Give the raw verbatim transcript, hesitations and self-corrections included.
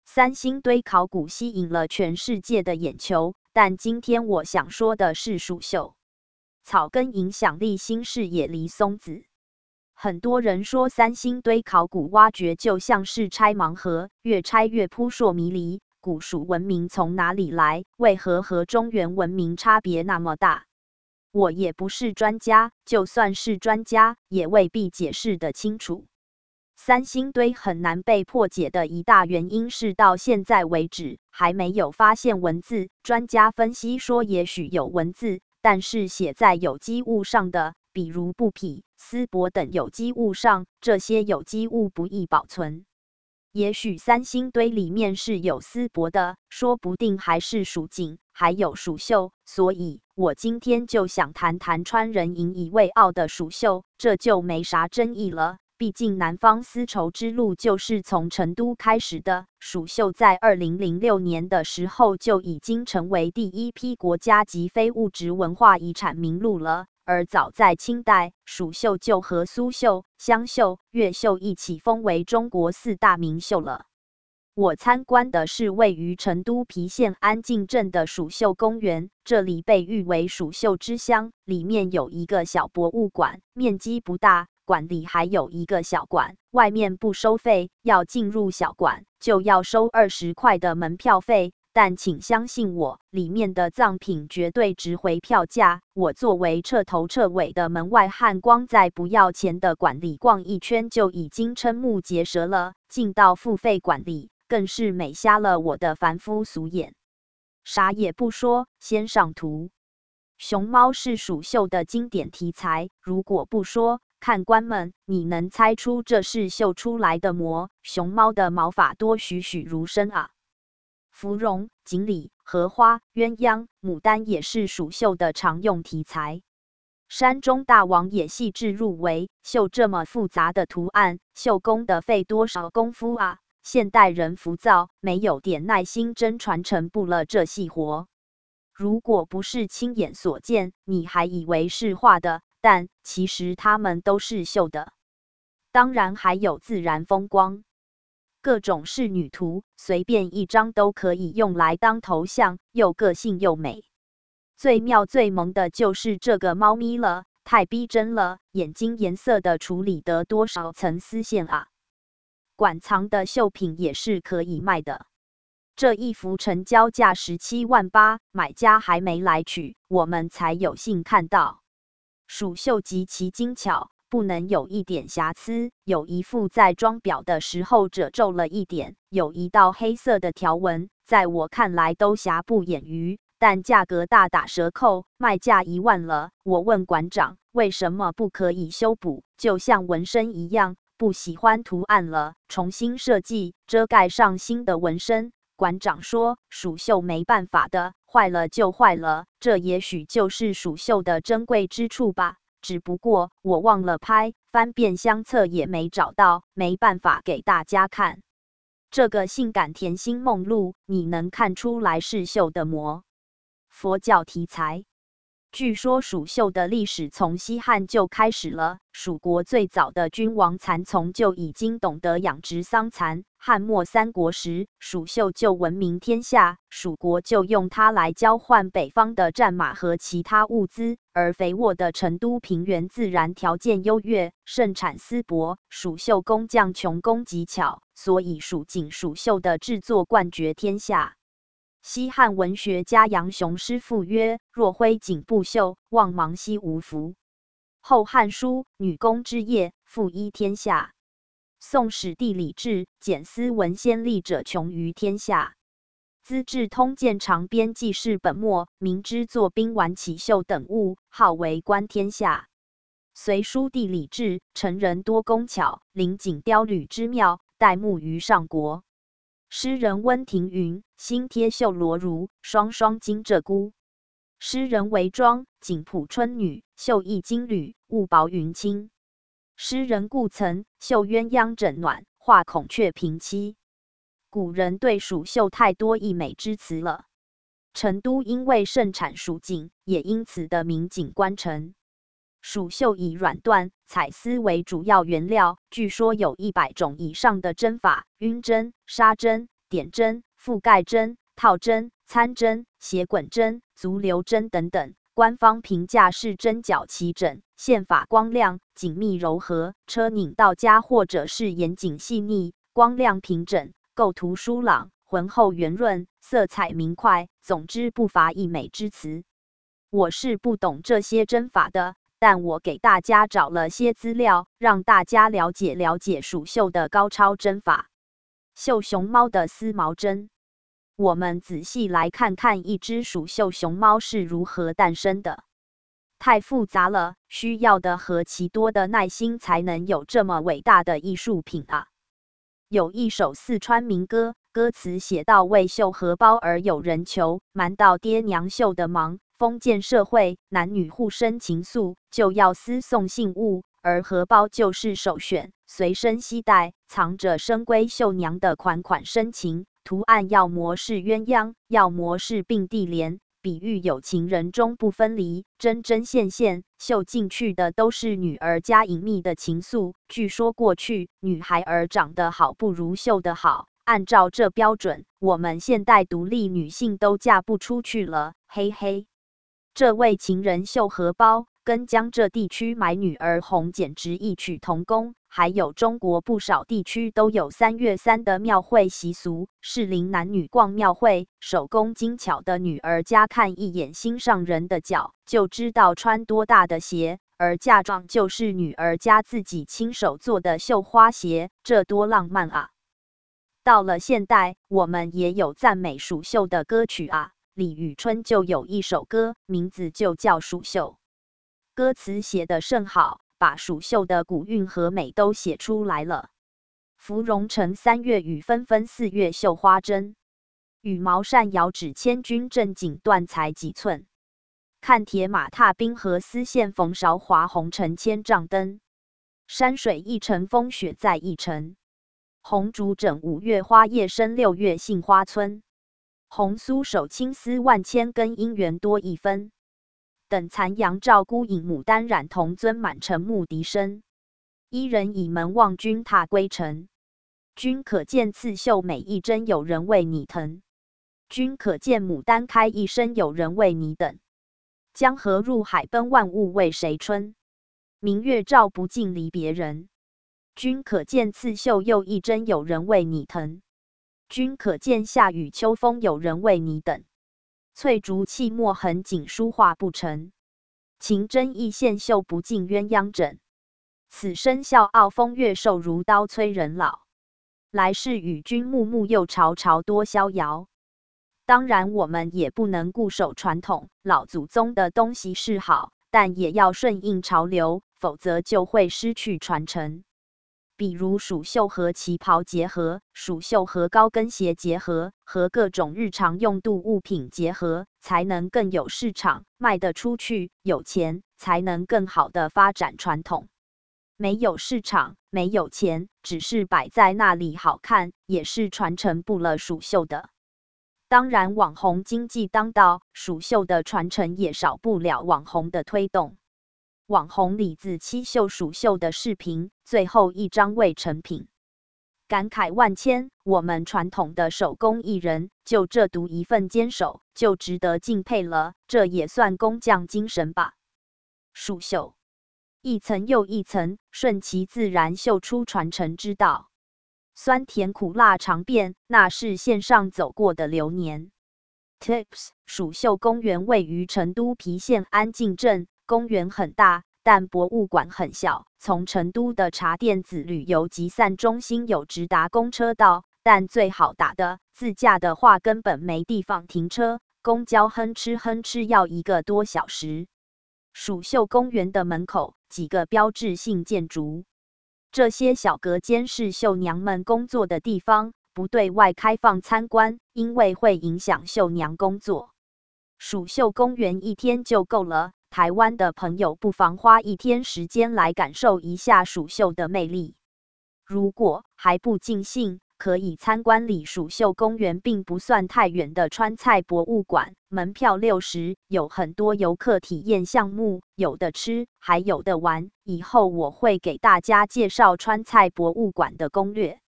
三星堆考古吸引了全世界的眼球，但今天我想说的是蜀绣草根影响力新视野离松子。很多人说三星堆考古挖掘就像是拆盲盒，越拆越扑朔迷离。古蜀文明从哪里来？为何和中原文明差别那么大？我也不是专家，就算是专家，也未必解释得清楚。三星堆很难被破解的一大原因是到现在为止还没有发现文字。专家分析说，也许有文字，但是写在有机物上的，比如布匹、丝帛等有机物上，这些有机物不易保存。也许三星堆里面是有丝帛的，说不定还是蜀锦，还有蜀绣。所以我今天就想谈谈川人引以为傲的蜀绣，这就没啥争议了。毕竟南方丝绸之路就是从成都开始的，蜀绣在二零零六年的时候就已经成为第一批国家级非物质文化遗产名录了。而早在清代，蜀绣就和苏绣、湘绣、越绣一起封为中国四大名绣了。我参观的是位于成都郫县安静镇的蜀绣公园，这里被誉为蜀绣之乡，里面有一个小博物馆，面积不大，馆里还有一个小馆，外面不收费，要进入小馆就要收二十块的门票费。但请相信我，里面的藏品绝对值回票价。我作为彻头彻尾的门外汉，光在不要钱的馆里逛一圈就已经瞠目结舌了，进到付费馆里，更是美瞎了我的凡夫俗眼。啥也不说，先上图。熊猫是蜀绣的经典题材，如果不说，看官们，你能猜出这是绣出来的膜？熊猫的毛发多栩栩如生啊！芙蓉、锦鲤、荷花、鸳鸯、牡丹也是蜀绣的常用题材。山中大王也细致入微，绣这么复杂的图案，绣工得费多少功夫啊！现代人浮躁，没有点耐心，真传承不了这细活。如果不是亲眼所见，你还以为是画的，但其实它们都是绣的。当然还有自然风光。各种仕女图，随便一张都可以用来当头像，又个性又美。最妙最萌的就是这个猫咪了，太逼真了，眼睛颜色的处理得多少层丝线啊！馆藏的绣品也是可以卖的。这一幅成交价十七万八，买家还没来取，我们才有幸看到。蜀绣极其精巧，不能有一点瑕疵。有一幅在装裱的时候褶皱了一点，有一道黑色的条纹，在我看来都瑕不掩瑜，但价格大打折扣，卖价一万了。我问馆长，为什么不可以修补，就像纹身一样，不喜欢图案了，重新设计，遮盖上新的纹身？馆长说，蜀绣没办法的，坏了就坏了，这也许就是蜀绣的珍贵之处吧。只不过我忘了拍，翻遍相册也没找到，没办法给大家看。这个性感甜心梦露，你能看出来是绣的膜？佛教题材。据说蜀绣的历史从西汉就开始了，蜀国最早的君王蚕丛就已经懂得养殖桑蚕。汉末三国时，蜀绣就闻名天下，蜀国就用它来交换北方的战马和其他物资。而肥沃的成都平原自然条件优越，盛产丝帛，蜀绣工匠穷工极巧，所以蜀锦、蜀绣的制作冠绝天下。西汉文学家杨雄诗赋曰：“若挥锦不绣，望芒羲无福。”后汉书《女工之业》赋一天下。宋史地理志简思文先例者穷于天下。资治通鉴长编记事本末，明之作兵丸起绣等物，号为观天下。隋书地理志成人多工巧，临锦雕履之妙，待慕于上国。诗人温庭筠，新贴绣罗襦，双双金鹧鸪。诗人韦庄，锦谱春女，绣一金缕，雾薄云轻。诗人顾曾，绣鸳鸯枕暖，画孔雀平栖。古人对蜀绣太多溢美之词了。成都因为盛产蜀锦，也因此得名锦官城。蜀绣以软缎、彩丝为主要原料，据说有一百种以上的针法，晕针、纱针、 点针、覆盖针、套针、参针、斜滚针、足流针等等。官方评价是针脚齐整，线法光亮、紧密柔和，车拧到家或者是严谨细腻，光亮平整，构图疏朗，浑厚圆润，色彩明快，总之不乏溢美之词。我是不懂这些针法的，但我给大家找了些资料，让大家了解了解蜀绣的高超针法。绣熊猫的丝毛针，我们仔细来看看一只蜀绣熊猫是如何诞生的。太复杂了，需要的何其多的耐心才能有这么伟大的艺术品啊！有一首四川民歌，歌词写到为绣荷包而有人求，瞒到爹娘绣的忙。封建社会，男女互生情愫，就要私送信物，而荷包就是首选，随身携带，藏着深闺绣娘的款款深情。图案要么是鸳鸯，要么是并蒂莲，比喻有情人终不分离。针针线线绣进去的都是女儿家隐秘的情愫。据说过去女孩儿长得好不如绣得好，按照这标准，我们现代独立女性都嫁不出去了，嘿嘿。这位情人绣荷包，跟江浙地区买女儿红简直异曲同工。还有中国不少地区都有三月三的庙会习俗，适龄男女逛庙会，手工精巧的女儿家看一眼心上人的脚，就知道穿多大的鞋，而嫁妆就是女儿家自己亲手做的绣花鞋，这多浪漫啊！到了现代，我们也有赞美蜀绣的歌曲啊。李宇春就有一首歌，名字就叫《蜀绣》，歌词写得甚好，把蜀绣的古韵和美都写出来了。芙蓉城三月雨纷纷，四月绣花针。羽毛扇遥指千军，正经断裁几寸。看铁马踏冰河，丝线缝韶华，红尘千丈灯。山水一程，风雪再一程。红烛枕五月花，夜深六月杏花村。红酥手青丝万千根，姻缘多一分。等残阳照孤影，牡丹染铜樽，满城牧笛声。伊人倚门望君踏归程。君可见刺绣每一针，有人为你疼。君可见牡丹开一生，有人为你等。江河入海奔，万物为谁春？明月照不尽离别人。君可见刺绣又一针，有人为你疼。君可见夏雨秋风，有人为你等。翠竹泣墨痕，锦书画不成。情针意线绣不尽鸳鸯枕。此生笑傲风月，瘦如刀催人老。来世与君暮暮，又朝朝多逍遥。当然，我们也不能固守传统，老祖宗的东西是好，但也要顺应潮流，否则就会失去传承。比如蜀绣和旗袍结合，蜀绣和高跟鞋结合，和各种日常用度物品结合，才能更有市场，卖得出去，有钱，才能更好的发展传统。没有市场，没有钱，只是摆在那里好看，也是传承不了蜀绣的。当然，网红经济当道，蜀绣的传承也少不了网红的推动。网红李子柒绣蜀绣的视频，最后一张未成品，感慨万千。我们传统的手工艺人，就这独一份坚守，就值得敬佩了。这也算工匠精神吧。蜀绣，一层又一层，顺其自然绣出传承之道。酸甜苦辣尝遍，那是线上走过的流年。Tips： 蜀绣公园位于成都郫县安静镇。公园很大，但博物馆很小。从成都的茶店子旅游集散中心有直达公车到，但最好打的，自驾的话根本没地方停车，公交哼哧哼哧要一个多小时。蜀绣公园的门口几个标志性建筑，这些小隔间是绣娘们工作的地方，不对外开放参观，因为会影响绣娘工作。蜀绣公园一天就够了。台湾的朋友不妨花一天时间来感受一下蜀绣的魅力。如果还不尽兴，可以参观离蜀绣公园并不算太远的川菜博物馆，门票六十，有很多游客体验项目，有的吃，还有的玩。以后我会给大家介绍川菜博物馆的攻略。